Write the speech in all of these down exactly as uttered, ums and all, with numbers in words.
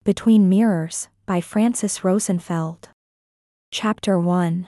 Between Mirrors, by Frances Rosenfeld. Chapter one.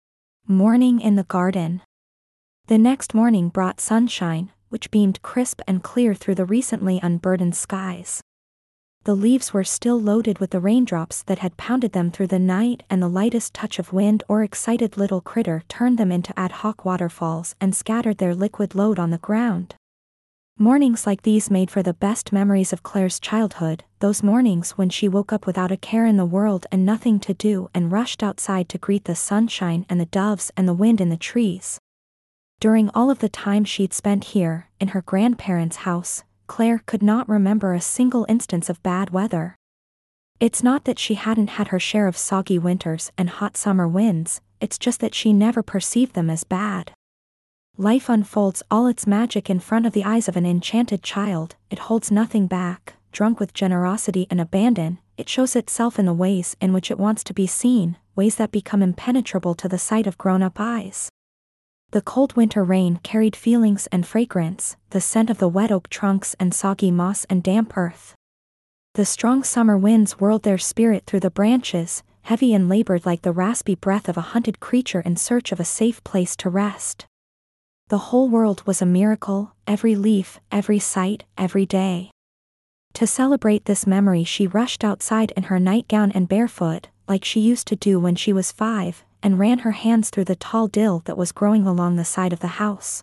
Morning in the Garden. The next morning brought sunshine, which beamed crisp and clear through the recently unburdened skies. The leaves were still loaded with the raindrops that had pounded them through the night, and the lightest touch of wind or excited little critter turned them into ad hoc waterfalls and scattered their liquid load on the ground. Mornings like these made for the best memories of Claire's childhood, those mornings when she woke up without a care in the world and nothing to do and rushed outside to greet the sunshine and the doves and the wind in the trees. During all of the time she'd spent here, in her grandparents' house, Claire could not remember a single instance of bad weather. It's not that she hadn't had her share of soggy winters and hot summer winds, it's just that she never perceived them as bad. Life unfolds all its magic in front of the eyes of an enchanted child. It holds nothing back, drunk with generosity and abandon. It shows itself in the ways in which it wants to be seen, ways that become impenetrable to the sight of grown-up eyes. The cold winter rain carried feelings and fragrance, the scent of the wet oak trunks and soggy moss and damp earth. The strong summer winds whirled their spirit through the branches, heavy and labored like the raspy breath of a hunted creature in search of a safe place to rest. The whole world was a miracle, every leaf, every sight, every day. To celebrate this memory she rushed outside in her nightgown and barefoot, like she used to do when she was five, and ran her hands through the tall dill that was growing along the side of the house.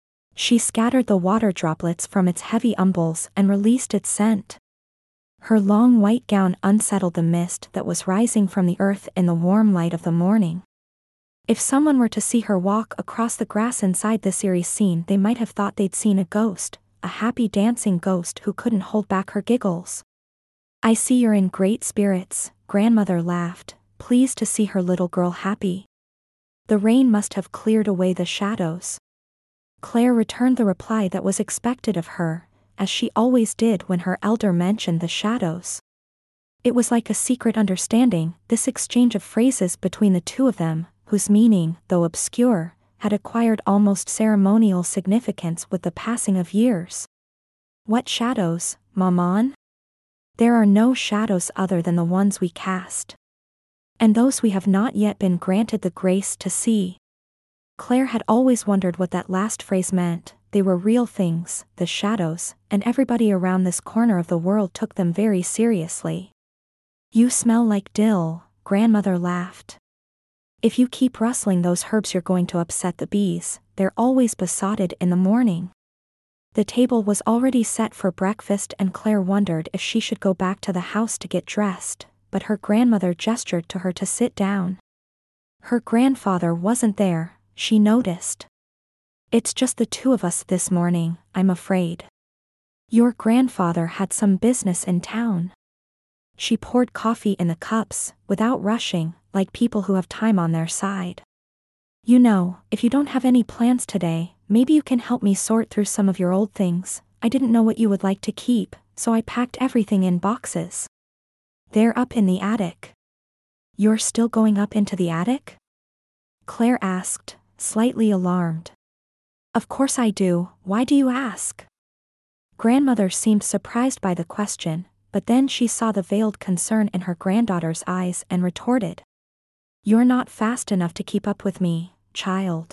She scattered the water droplets from its heavy umbels and released its scent. Her long white gown unsettled the mist that was rising from the earth in the warm light of the morning. If someone were to see her walk across the grass inside this eerie scene, they might have thought they'd seen a ghost, a happy dancing ghost who couldn't hold back her giggles. "I see you're in great spirits," grandmother laughed, pleased to see her little girl happy. The rain must have cleared away the shadows. Claire returned the reply that was expected of her, as she always did when her elder mentioned the shadows. It was like a secret understanding, this exchange of phrases between the two of them, whose meaning, though obscure, had acquired almost ceremonial significance with the passing of years. "What shadows, Maman?" "There are no shadows other than the ones we cast. And those we have not yet been granted the grace to see." Claire had always wondered what that last phrase meant. They were real things, the shadows, and everybody around this corner of the world took them very seriously. "You smell like dill," grandmother laughed. "If you keep rustling those herbs you're going to upset the bees, they're always besotted in the morning." The table was already set for breakfast and Claire wondered if she should go back to the house to get dressed, but her grandmother gestured to her to sit down. Her grandfather wasn't there, she noticed. "It's just the two of us this morning, I'm afraid." "Your grandfather had some business in town." She poured coffee in the cups, without rushing, like people who have time on their side. "You know, if you don't have any plans today, maybe you can help me sort through some of your old things. I didn't know what you would like to keep, so I packed everything in boxes." "They're up in the attic." "You're still going up into the attic?" Claire asked, slightly alarmed. "Of course I do, why do you ask?" Grandmother seemed surprised by the question, but then she saw the veiled concern in her granddaughter's eyes and retorted. "You're not fast enough to keep up with me, child.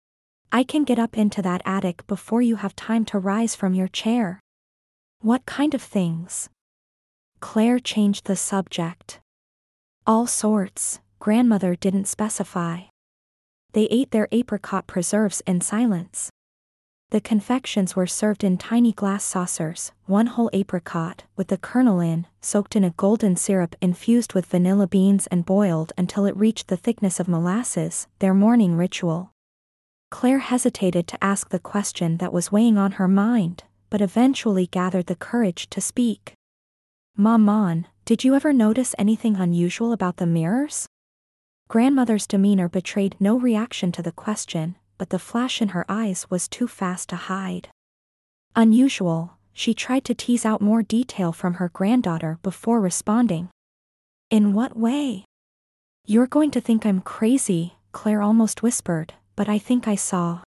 I can get up into that attic before you have time to rise from your chair." "What kind of things?" Claire changed the subject. "All sorts," grandmother didn't specify. They ate their apricot preserves in silence. The confections were served in tiny glass saucers, one whole apricot, with the kernel in, soaked in a golden syrup infused with vanilla beans and boiled until it reached the thickness of molasses, their morning ritual. Claire hesitated to ask the question that was weighing on her mind, but eventually gathered the courage to speak. "Maman, did you ever notice anything unusual about the mirrors?" Grandmother's demeanor betrayed no reaction to the question, but the flash in her eyes was too fast to hide. "Unusual," she tried to tease out more detail from her granddaughter before responding. "In what way?" "You're going to think I'm crazy," Claire almost whispered, "but I think I saw."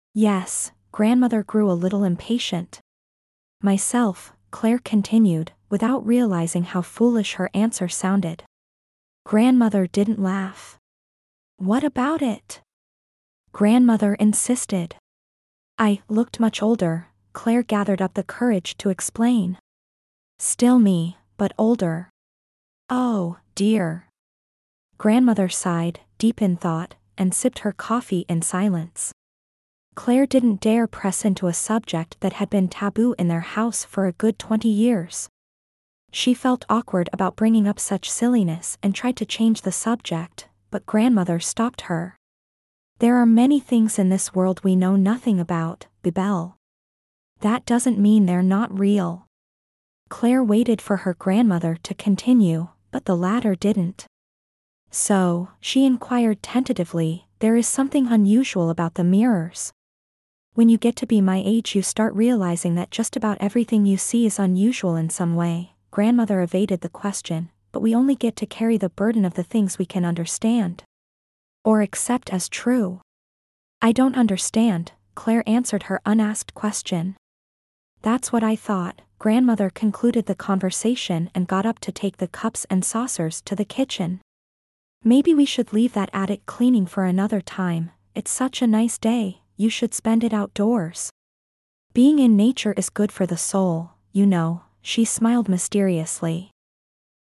"Yes," grandmother grew a little impatient. "Myself," Claire continued, without realizing how foolish her answer sounded. Grandmother didn't laugh. What about it? Grandmother insisted. I looked much older, Claire gathered up the courage to explain. Still me, but older. Oh, dear. Grandmother sighed, deep in thought, and sipped her coffee in silence. Claire didn't dare press into a subject that had been taboo in their house for a good twenty years. She felt awkward about bringing up such silliness and tried to change the subject, but grandmother stopped her. There are many things in this world we know nothing about, Bibel. That doesn't mean they're not real. Claire waited for her grandmother to continue, but the latter didn't. So, she inquired tentatively, there is something unusual about the mirrors. When you get to be my age, you start realizing that just about everything you see is unusual in some way. Grandmother evaded the question, but we only get to carry the burden of the things we can understand or accept as true. I don't understand, Claire answered her unasked question. That's what I thought. Grandmother concluded the conversation and got up to take the cups and saucers to the kitchen. Maybe we should leave that attic cleaning for another time. It's such a nice day, you should spend it outdoors. Being in nature is good for the soul, you know, she smiled mysteriously.